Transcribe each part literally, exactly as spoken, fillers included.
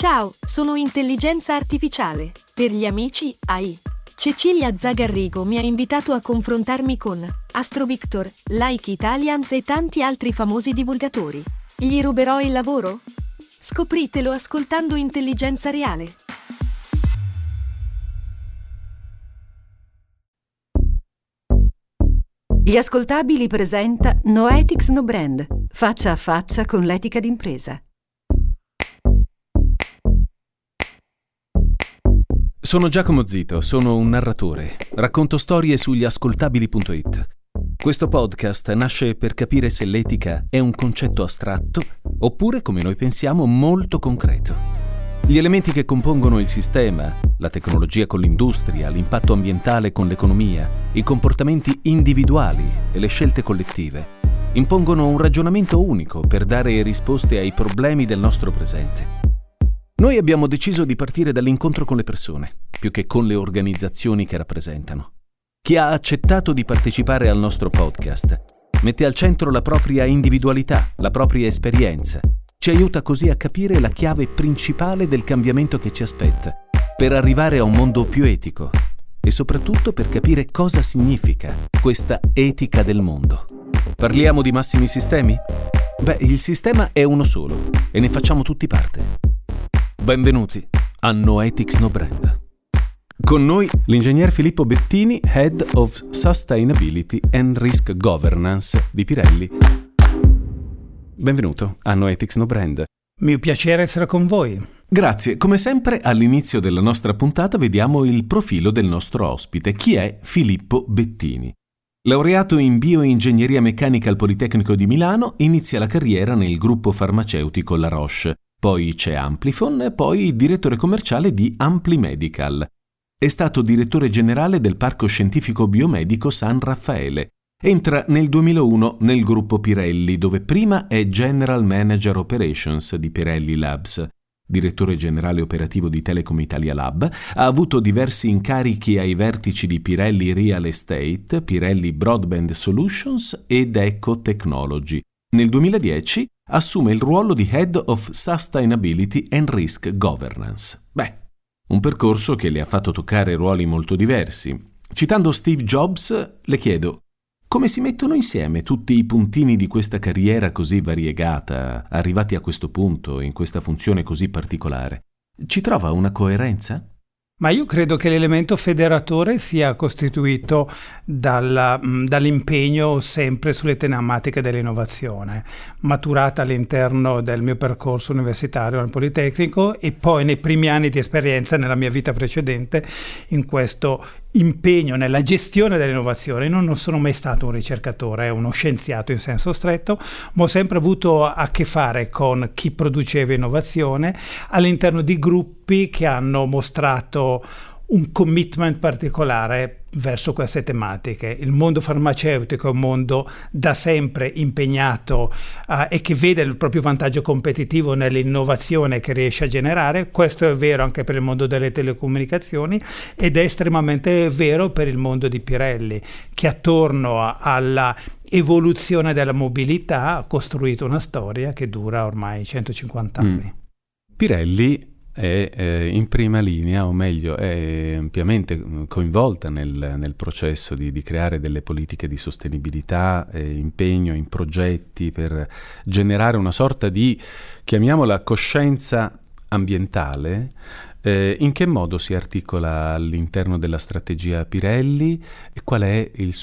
Ciao, sono intelligenza artificiale. Per gli amici, A I. Cecilia Zagarrigo mi ha invitato a confrontarmi con Astro Victor, Like Italians e tanti altri famosi divulgatori. Gli ruberò il lavoro? Scopritelo ascoltando Intelligenza Reale. Gli Ascoltabili presenta No Ethics No Brand, faccia a faccia con l'etica d'impresa. Sono Giacomo Zito, sono un narratore. Racconto storie sugli ascoltabili punto it. Questo podcast nasce per capire se l'etica è un concetto astratto oppure, come noi pensiamo, molto concreto. Gli elementi che compongono il sistema, la tecnologia con l'industria, l'impatto ambientale con l'economia, i comportamenti individuali e le scelte collettive, impongono un ragionamento unico per dare risposte ai problemi del nostro presente. Noi abbiamo deciso di partire dall'incontro con le persone, più che con le organizzazioni che rappresentano. Chi ha accettato di partecipare al nostro podcast mette al centro la propria individualità, la propria esperienza. Ci aiuta così a capire la chiave principale del cambiamento che ci aspetta, per arrivare a un mondo più etico e soprattutto per capire cosa significa questa etica del mondo. Parliamo di massimi sistemi? Beh, il sistema è uno solo e ne facciamo tutti parte. Benvenuti a No Ethics No Brand. Con noi l'ingegner Filippo Bettini, Head of Sustainability and Risk Governance di Pirelli. Benvenuto a No Ethics No Brand. Mio piacere essere con voi. Grazie. Come sempre all'inizio della nostra puntata vediamo il profilo del nostro ospite. Chi è Filippo Bettini? Laureato in bioingegneria meccanica al Politecnico di Milano, inizia la carriera nel gruppo farmaceutico La Roche. Poi c'è Amplifon e poi direttore commerciale di Ampli Medical. È stato direttore generale del Parco Scientifico Biomedico San Raffaele. Entra nel duemilauno nel gruppo Pirelli, dove prima è General Manager Operations di Pirelli Labs. Direttore generale operativo di Telecom Italia Lab, ha avuto diversi incarichi ai vertici di Pirelli Real Estate, Pirelli Broadband Solutions ed Eco Technology. Nel duemiladieci assume il ruolo di Head of Sustainability and Risk Governance. Beh, un percorso che le ha fatto toccare ruoli molto diversi. Citando Steve Jobs, le chiedo: come si mettono insieme tutti i puntini di questa carriera così variegata, arrivati a questo punto, in questa funzione così particolare? Ci trova una coerenza? Ma io credo che l'elemento federatore sia costituito dalla, dall'impegno sempre sulle tematiche dell'innovazione, maturata all'interno del mio percorso universitario al Politecnico e poi nei primi anni di esperienza nella mia vita precedente in questo impegno nella gestione dell'innovazione. Io non sono mai stato un ricercatore, uno scienziato in senso stretto, ma ho sempre avuto a che fare con chi produceva innovazione all'interno di gruppi che hanno mostrato un commitment particolare verso queste tematiche. Il mondo farmaceutico è un mondo da sempre impegnato uh, e che vede il proprio vantaggio competitivo nell'innovazione che riesce a generare. Questo è vero anche per il mondo delle telecomunicazioni ed è estremamente vero per il mondo di Pirelli, che attorno alla evoluzione della mobilità ha costruito una storia che dura ormai centocinquanta anni. Mm. Pirelli è eh, in prima linea, o meglio è ampiamente coinvolta nel, nel processo di, di creare delle politiche di sostenibilità, eh, impegno in progetti per generare una sorta di, chiamiamola, coscienza ambientale. Eh, in che modo si articola all'interno della strategia Pirelli e qual è il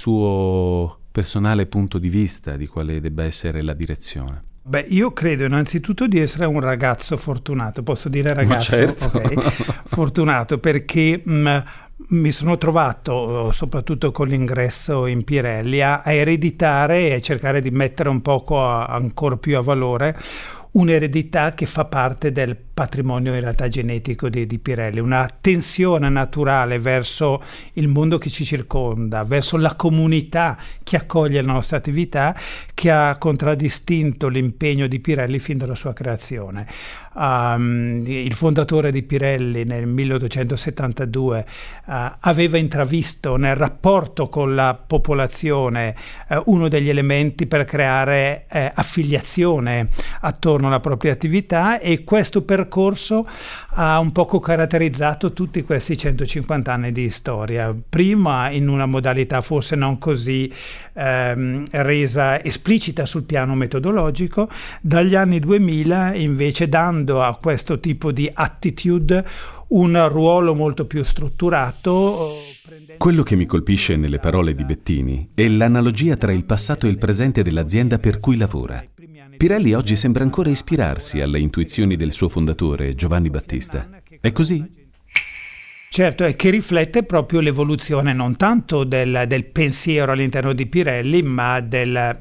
suo personale punto di vista di quale debba essere la direzione? Beh, io credo innanzitutto di essere un ragazzo fortunato, posso dire ragazzo? Ma certo. Okay. Fortunato perché mh, mi sono trovato, soprattutto con l'ingresso in Pirelli, a, a ereditare e a cercare di mettere un poco a, ancora più a valore un'eredità che fa parte del patrimonio in realtà genetico di, di Pirelli, una tensione naturale verso il mondo che ci circonda, verso la comunità che accoglie la nostra attività, che ha contraddistinto l'impegno di Pirelli fin dalla sua creazione. Um, il fondatore di Pirelli nel milleottocentosettantadue uh, aveva intravisto nel rapporto con la popolazione uh, uno degli elementi per creare uh, affiliazione attorno svolgevano la propria attività, e questo percorso ha un poco caratterizzato tutti questi centocinquanta anni di storia, prima in una modalità forse non così ehm, resa esplicita sul piano metodologico, dagli anni duemila invece dando a questo tipo di attitude un ruolo molto più strutturato. Quello che mi colpisce nelle parole di Bettini è l'analogia tra il passato e il presente dell'azienda per cui lavora. Pirelli oggi sembra ancora ispirarsi alle intuizioni del suo fondatore, Giovanni Battista. È così? Certo, e che riflette proprio l'evoluzione non tanto del, del pensiero all'interno di Pirelli, ma del,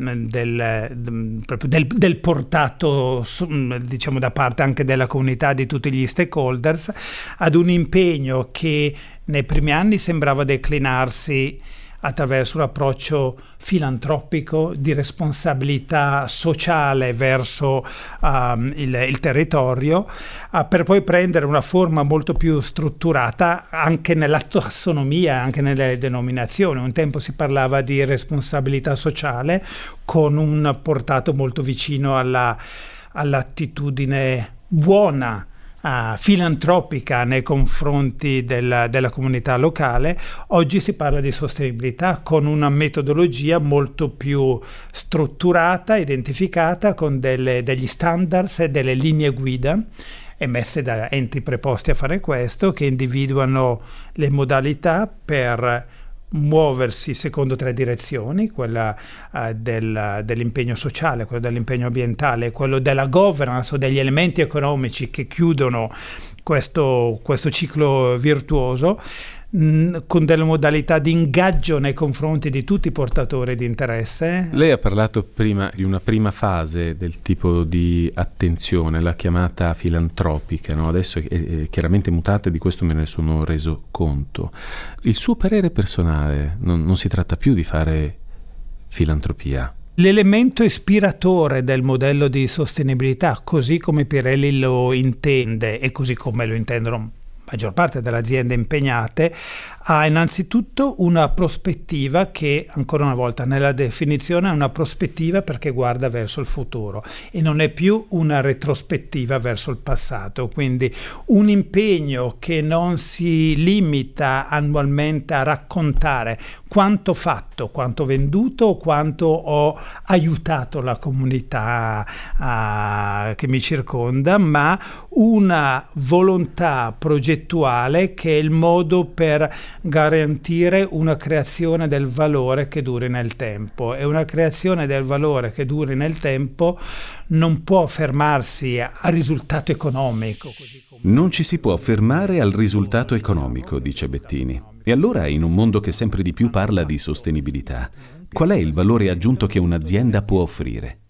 del, proprio del, del portato, diciamo, da parte anche della comunità, di tutti gli stakeholders, ad un impegno che nei primi anni sembrava declinarsi attraverso un approccio filantropico di responsabilità sociale verso um, il, il territorio, uh, per poi prendere una forma molto più strutturata anche nella tassonomia, anche nelle denominazioni. Un tempo si parlava di responsabilità sociale con un portato molto vicino alla, all'attitudine buona, Uh, filantropica nei confronti della, della comunità locale. Oggi si parla di sostenibilità con una metodologia molto più strutturata, identificata, con delle, degli standards e delle linee guida emesse da enti preposti a fare questo, che individuano le modalità per muoversi secondo tre direzioni: quella uh, del, dell'impegno sociale, quello dell'impegno ambientale, quello della governance o degli elementi economici che chiudono questo, questo ciclo virtuoso, mh, con delle modalità di ingaggio nei confronti di tutti i portatori di interesse. Lei ha parlato prima di una prima fase del tipo di attenzione, la chiamata filantropica, no? Adesso è, è chiaramente mutata, di questo me ne sono reso conto. Il suo parere personale, non, non si tratta più di fare filantropia? L'elemento ispiratore del modello di sostenibilità, così come Pirelli lo intende e così come lo intendono maggior parte delle aziende impegnate, ha innanzitutto una prospettiva che, ancora una volta, nella definizione è una prospettiva perché guarda verso il futuro e non è più una retrospettiva verso il passato. Quindi un impegno che non si limita annualmente a raccontare quanto fatto, quanto venduto, quanto ho aiutato la comunità uh, che mi circonda, ma una volontà progettuale che è il modo per garantire una creazione del valore che duri nel tempo, e una creazione del valore che duri nel tempo non può fermarsi al risultato economico. Così come... Non ci si può fermare al risultato economico, dice Bettini. E allora, in un mondo che sempre di più parla di sostenibilità, qual è il valore aggiunto che un'azienda può offrire?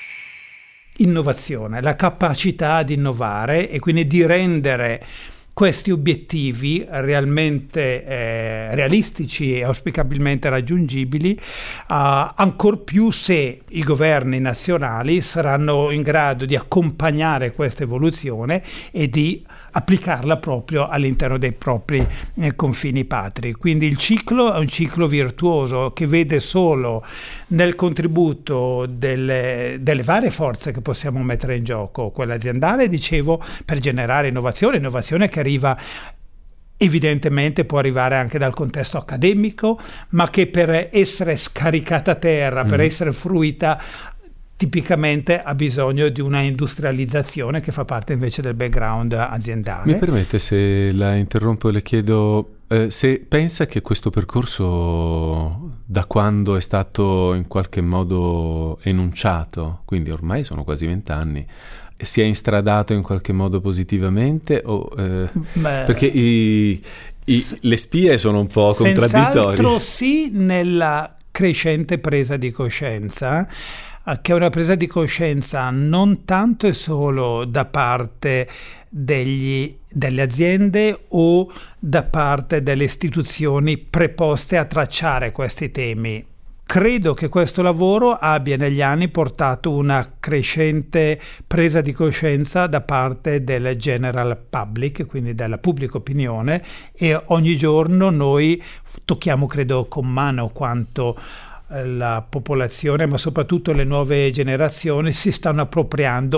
Innovazione, la capacità di innovare e quindi di rendere questi obiettivi realmente eh, realistici e auspicabilmente raggiungibili, uh, ancor più se i governi nazionali saranno in grado di accompagnare questa evoluzione e di applicarla proprio all'interno dei propri eh, confini patri. Quindi il ciclo è un ciclo virtuoso che vede solo nel contributo delle, delle varie forze che possiamo mettere in gioco, quella aziendale, dicevo, per generare innovazione, innovazione che arriva evidentemente può arrivare anche dal contesto accademico, ma che per essere scaricata a terra, mm. per essere fruita, tipicamente ha bisogno di una industrializzazione che fa parte invece del background aziendale. Mi permette, se la interrompo e le chiedo eh, se pensa che questo percorso, da quando è stato in qualche modo enunciato, quindi ormai sono quasi vent'anni, si è instradato in qualche modo positivamente? O, eh, perché i, i, le spie sono un po' contraddittorie. Senz'altro sì, nella crescente presa di coscienza, che è una presa di coscienza non tanto e solo da parte degli, delle aziende o da parte delle istituzioni preposte a tracciare questi temi. Credo che questo lavoro abbia negli anni portato una crescente presa di coscienza da parte del general public, quindi della pubblica opinione, e ogni giorno noi tocchiamo, credo, con mano quanto la popolazione, ma soprattutto le nuove generazioni, si stanno appropriando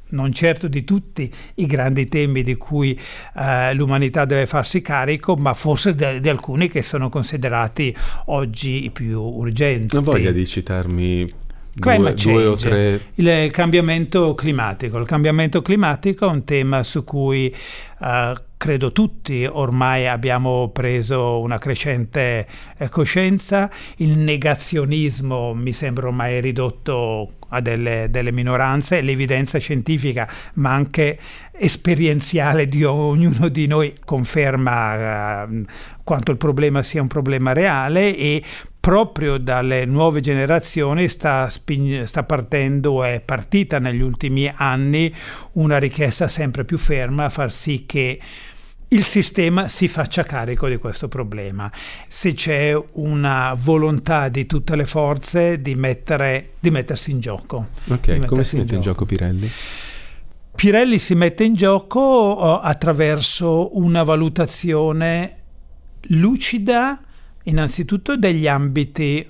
non certo di tutti i grandi temi di cui eh, l'umanità deve farsi carico, ma forse di, di alcuni che sono considerati oggi i più urgenti. Non voglia di citarmi Due, due o tre. Il cambiamento climatico. Il cambiamento climatico è un tema su cui uh, credo tutti ormai abbiamo preso una crescente eh, coscienza. Il negazionismo mi sembra ormai ridotto a delle, delle minoranze. L'evidenza scientifica, ma anche esperienziale di ognuno di noi, conferma uh, quanto il problema sia un problema reale, e proprio dalle nuove generazioni sta, sping- sta partendo, è partita negli ultimi anni una richiesta sempre più ferma a far sì che il sistema si faccia carico di questo problema. Se c'è una volontà di tutte le forze di, mettere, di mettersi in gioco. Ok, come si mette in gioco Pirelli? Pirelli si mette in gioco attraverso una valutazione lucida, innanzitutto degli ambiti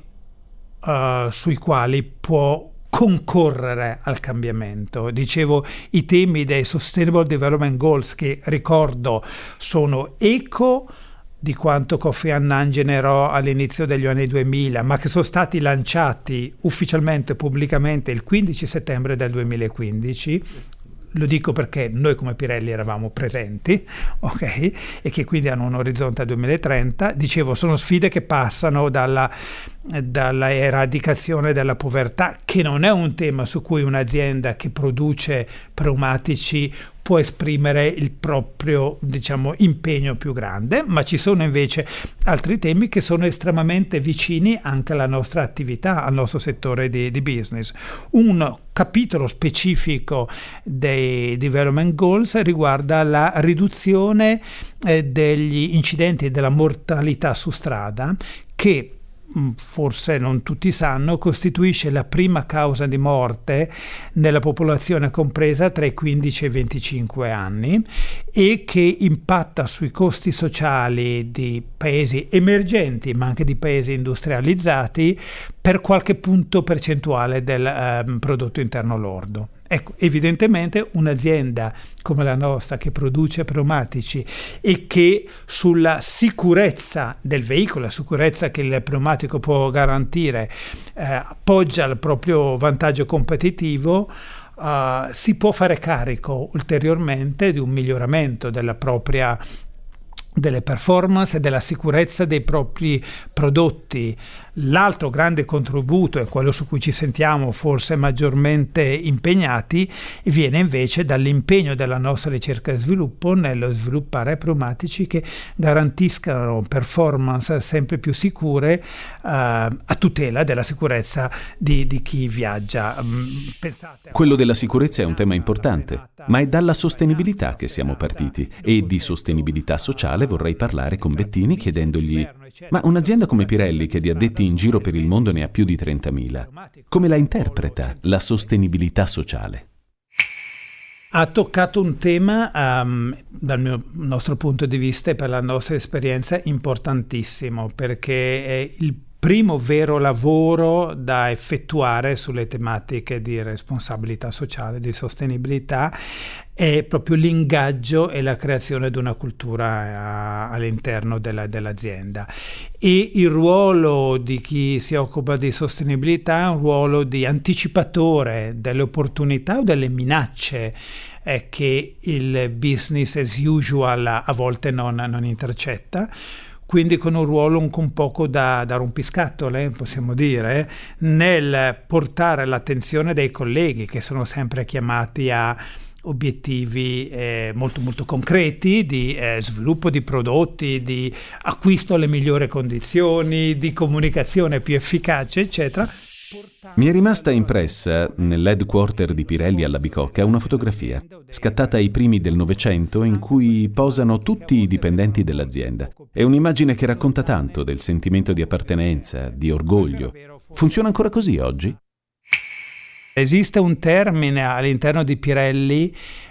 uh, sui quali può concorrere al cambiamento. Dicevo, i temi dei Sustainable Development Goals, che ricordo sono eco di quanto Kofi Annan generò all'inizio degli anni duemila, ma che sono stati lanciati ufficialmente, pubblicamente, il quindici settembre del duemilaquindici. Lo dico perché noi come Pirelli eravamo presenti, ok? E che quindi hanno un orizzonte al duemilatrenta. Dicevo, sono sfide che passano dalla, dalla eradicazione della povertà, che non è un tema su cui un'azienda che produce pneumatici può esprimere il proprio, diciamo, impegno più grande, ma ci sono invece altri temi che sono estremamente vicini anche alla nostra attività, al nostro settore di, di business. Un capitolo specifico dei Development Goals riguarda la riduzione eh, degli incidenti e della mortalità su strada, che forse non tutti sanno, costituisce la prima causa di morte nella popolazione compresa tra i quindici e i venticinque anni, e che impatta sui costi sociali di paesi emergenti ma anche di paesi industrializzati per qualche punto percentuale del eh, prodotto interno lordo. Ecco, evidentemente un'azienda come la nostra, che produce pneumatici e che sulla sicurezza del veicolo, la sicurezza che il pneumatico può garantire, eh, appoggia il proprio vantaggio competitivo, eh, si può fare carico ulteriormente di un miglioramento della propria delle performance e della sicurezza dei propri prodotti. L'altro grande contributo, e quello su cui ci sentiamo forse maggiormente impegnati, viene invece dall'impegno della nostra ricerca e sviluppo nello sviluppare pneumatici che garantiscano performance sempre più sicure, uh, a tutela della sicurezza di, di chi viaggia. Pensate, quello della sicurezza è un tema importante, ma è dalla sostenibilità che siamo partiti, e di sostenibilità sociale vorrei parlare con Bettini, chiedendogli: ma un'azienda come Pirelli, che di addetti in giro per il mondo ne ha più di trentamila, come la interpreta la sostenibilità sociale? Ha toccato un tema, um, dal mio, nostro punto di vista e per la nostra esperienza, importantissimo, perché è il primo vero lavoro da effettuare sulle tematiche di responsabilità sociale, di sostenibilità, è proprio l'ingaggio e la creazione di una cultura uh, all'interno della, dell'azienda. E il ruolo di chi si occupa di sostenibilità è un ruolo di anticipatore delle opportunità o delle minacce eh, che il business as usual a volte non, non intercetta. Quindi con un ruolo un, un poco da, da rompiscatole, possiamo dire, nel portare l'attenzione dei colleghi, che sono sempre chiamati a obiettivi eh, molto molto concreti di eh, sviluppo di prodotti, di acquisto alle migliori condizioni, di comunicazione più efficace, eccetera. Mi è rimasta impressa nell'headquarter di Pirelli alla Bicocca una fotografia scattata ai primi del Novecento in cui posano tutti i dipendenti dell'azienda. È un'immagine che racconta tanto del sentimento di appartenenza, di orgoglio. Funziona ancora così oggi? Esiste un termine all'interno di Pirelli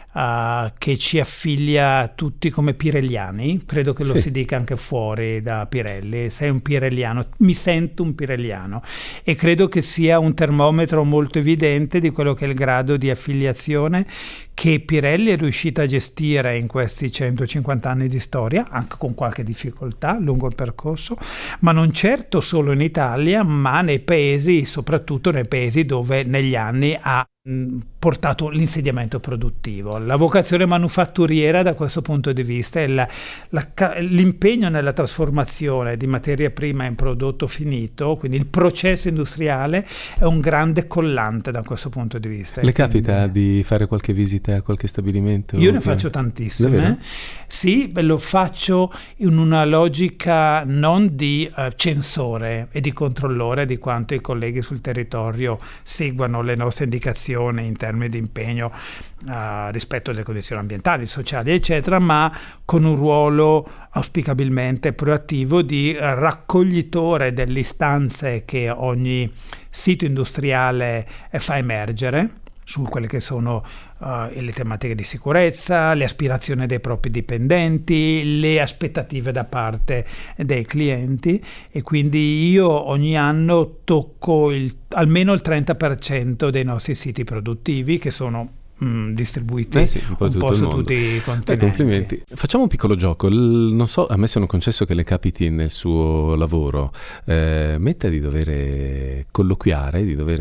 uh, che ci affiglia tutti come pirelliani, credo che lo sì. si dica anche fuori da Pirelli, sei un pirelliano, mi sento un pirelliano, e credo che sia un termometro molto evidente di quello che è il grado di affiliazione che Pirelli è riuscita a gestire in questi centocinquanta anni di storia, anche con qualche difficoltà lungo il percorso, ma non certo solo in Italia, ma nei paesi, soprattutto nei paesi dove negli anni ha portato l'insediamento produttivo. La vocazione manufatturiera da questo punto di vista è la, la, l'impegno nella trasformazione di materia prima in prodotto finito, quindi il processo industriale è un grande collante da questo punto di vista. Le quindi, capita di fare qualche visita a qualche stabilimento? Io ne che... faccio tantissime. Davvero? Sì, lo faccio in una logica non di uh, censore e di controllore di quanto i colleghi sul territorio seguano le nostre indicazioni in termini di impegno uh, rispetto alle condizioni ambientali, sociali, eccetera, ma con un ruolo auspicabilmente proattivo di raccoglitore delle istanze che ogni sito industriale fa emergere su quelle che sono uh, le tematiche di sicurezza, le aspirazioni dei propri dipendenti, le aspettative da parte dei clienti, e quindi io ogni anno tocco il, almeno il trenta per cento dei nostri siti produttivi, che sono Mm, distribuiti eh sì, un po', un tutto po' il su mondo. tutti i continenti. Eh, complimenti. Facciamo un piccolo gioco. L- non so, a me sono concesso che le capiti nel suo lavoro. Eh, metta di dover colloquiare, di dover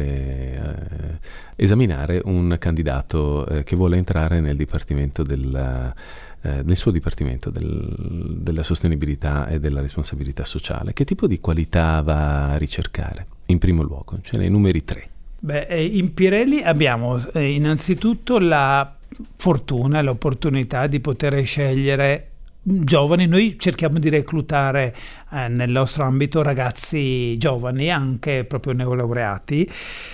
eh, esaminare un candidato eh, che vuole entrare nel dipartimento del, eh, nel suo dipartimento del, della sostenibilità e della responsabilità sociale. Che tipo di qualità va a ricercare? In primo luogo, cioè nei numeri tre. Beh, in Pirelli abbiamo eh, innanzitutto la fortuna e l'opportunità di poter scegliere giovani. Noi cerchiamo di reclutare eh, nel nostro ambito ragazzi giovani, anche proprio neolaureati,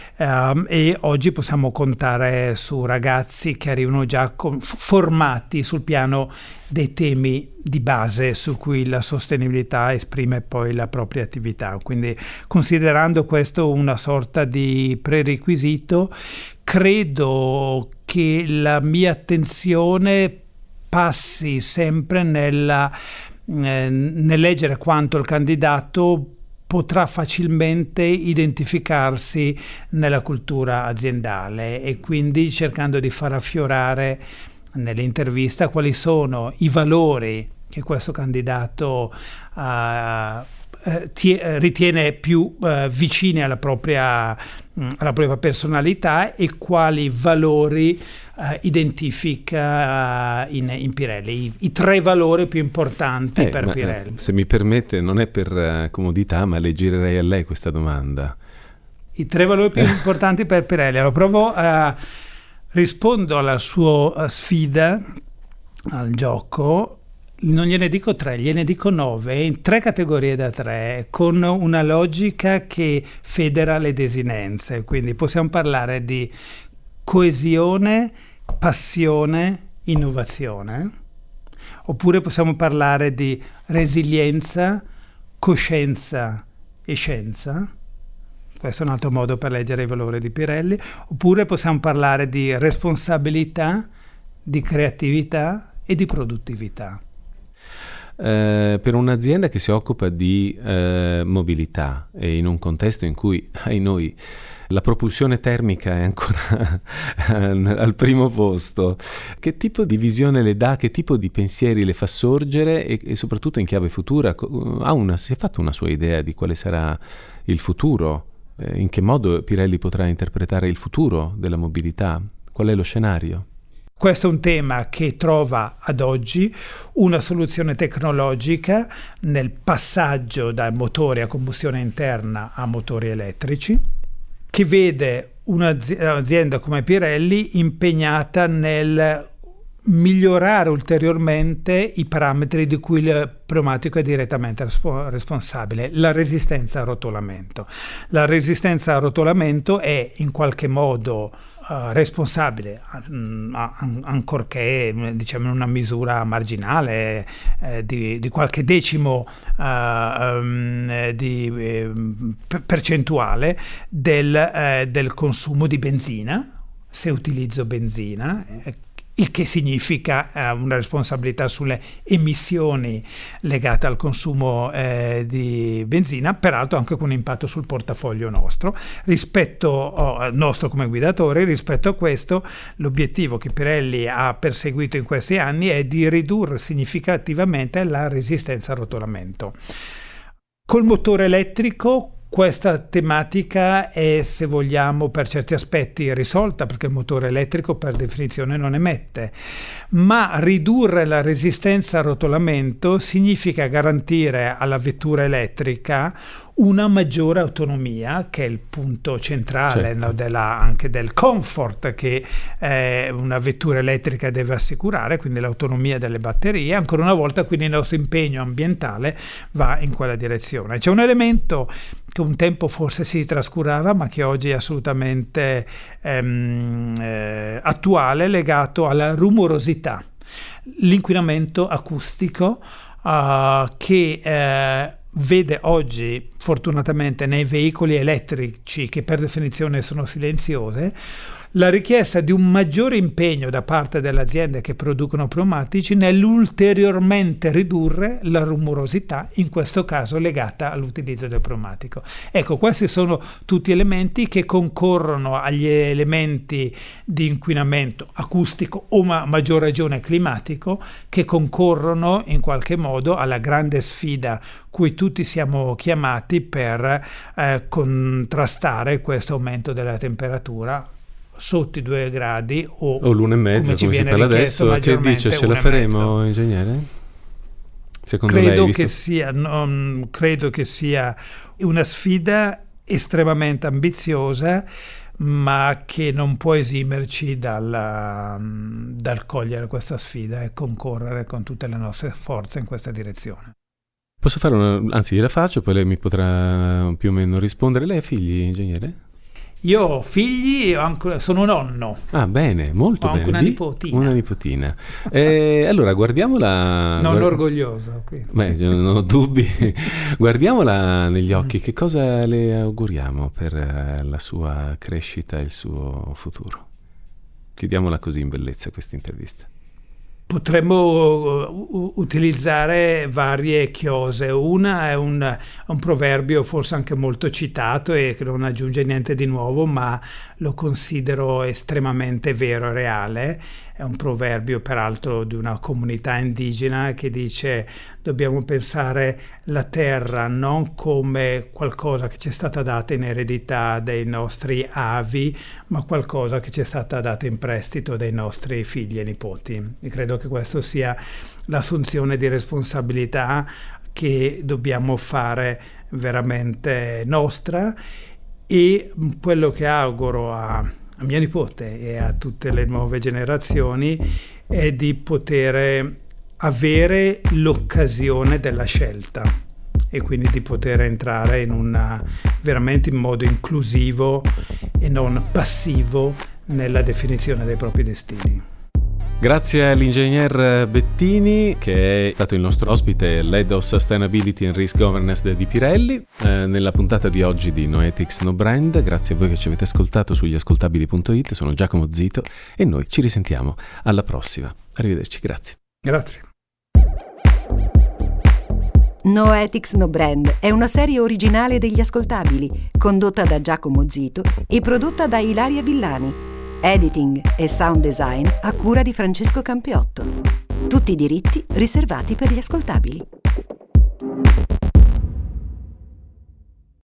um, e oggi possiamo contare su ragazzi che arrivano già con, formati sul piano dei temi di base su cui la sostenibilità esprime poi la propria attività. Quindi, considerando questo una sorta di prerequisito, credo che la mia attenzione passi sempre nella, eh, nel leggere quanto il candidato potrà facilmente identificarsi nella cultura aziendale, e quindi cercando di far affiorare nell'intervista quali sono i valori che questo candidato uh, uh, tie, uh, ritiene più uh, vicini alla propria, um, alla propria personalità, e quali valori uh, identifica uh, in, in Pirelli, I, i tre valori più importanti Eh, per ma, Pirelli. Se mi permette, non è per uh, comodità, ma le girerei a lei questa domanda. I tre valori più importanti per Pirelli. Allora, provo a rispondo alla sua sfida, al gioco. Non gliene dico tre, gliene dico nove, in tre categorie da tre, con una logica che federa le desinenze. Quindi possiamo parlare di coesione, passione, innovazione, oppure possiamo parlare di resilienza, coscienza e scienza. Questo è un altro modo per leggere i valori di Pirelli. Oppure possiamo parlare di responsabilità, di creatività e di produttività. Eh, per un'azienda che si occupa di eh, mobilità, e in un contesto in cui, ai noi, la propulsione termica è ancora al primo posto, che tipo di visione le dà, che tipo di pensieri le fa sorgere, e, e soprattutto in chiave futura? Ha una, si è fatto una sua idea di quale sarà il futuro? Eh, in che modo Pirelli potrà interpretare il futuro della mobilità? Qual è lo scenario? Questo è un tema che trova ad oggi una soluzione tecnologica nel passaggio da motori a combustione interna a motori elettrici, che vede un'azienda come Pirelli impegnata nel migliorare ulteriormente i parametri di cui il pneumatico è direttamente respo- responsabile, la resistenza a rotolamento. La resistenza a rotolamento è in qualche modo uh, responsabile, uh, an- ancorché diciamo in una misura marginale eh, di, di qualche decimo uh, um, di eh, percentuale del, eh, del consumo di benzina, se utilizzo benzina, eh, il che significa eh, una responsabilità sulle emissioni legate al consumo eh, di benzina, peraltro anche con un impatto sul portafoglio nostro, rispetto oh, nostro come guidatori. Rispetto a questo, l'obiettivo che Pirelli ha perseguito in questi anni è di ridurre significativamente la resistenza al rotolamento. Col motore elettrico questa tematica è, se vogliamo, per certi aspetti risolta, perché il motore elettrico per definizione non emette, ma ridurre la resistenza al rotolamento significa garantire alla vettura elettrica una maggiore autonomia, che è il punto centrale, certo, no, della, anche del comfort che eh, una vettura elettrica deve assicurare, quindi l'autonomia delle batterie. Ancora una volta, quindi, il nostro impegno ambientale va in quella direzione. C'è un elemento che un tempo forse si trascurava, ma che oggi è assolutamente ehm, eh, attuale, legato alla rumorosità, l'inquinamento acustico uh, che eh, vede oggi, fortunatamente, nei veicoli elettrici, che per definizione sono silenziose, la richiesta di un maggiore impegno da parte delle aziende che producono pneumatici nell'ulteriormente ridurre la rumorosità, in questo caso legata all'utilizzo del pneumatico. Ecco, questi sono tutti elementi che concorrono agli elementi di inquinamento acustico o, a maggior ragione, climatico, che concorrono in qualche modo alla grande sfida cui tutti siamo chiamati per eh, contrastare questo aumento della temperatura sotto i due gradi o, o l'uno e mezzo, come, come si parla adesso. Che dice, ce la faremo, ingegnere? Secondo credo lei, visto... che sia non, credo che sia una sfida estremamente ambiziosa, ma che non può esimerci dal, dal cogliere questa sfida e concorrere con tutte le nostre forze in questa direzione. Posso fare una, anzi gliela faccio, poi lei mi potrà più o meno rispondere. Lei ha figli, ingegnere? Io ho figli, anche, sono nonno. Ah, bene, molto ho bene. Ho anche una nipotina. Una nipotina. Eh, allora, guardiamola... Non guard... orgoglioso. Qui. Beh, non ho dubbi. Guardiamola negli occhi. Che cosa le auguriamo per la sua crescita e il suo futuro? Chiudiamola così in bellezza questa intervista. Potremmo uh, utilizzare varie chiose. Una è un, un proverbio forse anche molto citato e che non aggiunge niente di nuovo, ma lo considero estremamente vero e reale. È un proverbio peraltro di una comunità indigena che dice: dobbiamo pensare la terra non come qualcosa che ci è stata data in eredità dai nostri avi, ma qualcosa che ci è stata data in prestito dai nostri figli e nipoti. E credo che questo sia l'assunzione di responsabilità che dobbiamo fare veramente nostra, e quello che auguro a a mia nipote e a tutte le nuove generazioni è di poter avere l'occasione della scelta e quindi di poter entrare in una veramente in modo inclusivo e non passivo nella definizione dei propri destini. Grazie all'ingegner Bettini, che è stato il nostro ospite, Head of Sustainability and Risk Governance di Pirelli, eh, nella puntata di oggi di Noetics No Brand. Grazie a voi che ci avete ascoltato sugli ascoltabili punto it. Sono Giacomo Zito e noi ci risentiamo alla prossima. Arrivederci, grazie. Grazie. Noetics No Brand è una serie originale degli ascoltabili, condotta da Giacomo Zito e prodotta da Ilaria Villani. Editing e sound design a cura di Francesco Campiotto. Tutti i diritti riservati per gli ascoltabili.